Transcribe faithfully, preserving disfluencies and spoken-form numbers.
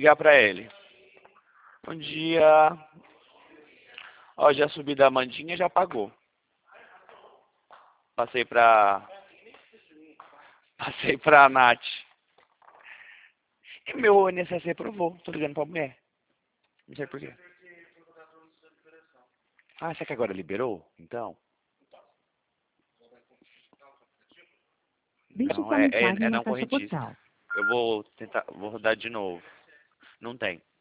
Ligar pra ele. Bom dia. Ó, já subi da Mandinha, já pagou. Passei pra... Passei pra Nath. E meu I N S S aprovou. Tô ligando pra mulher. Não sei por quê. Ah, será que agora liberou? Então? Deixe Não, sua é, é, mensagem é na não caixa correntista. postal. Eu vou tentar, vou rodar de novo. Não tem.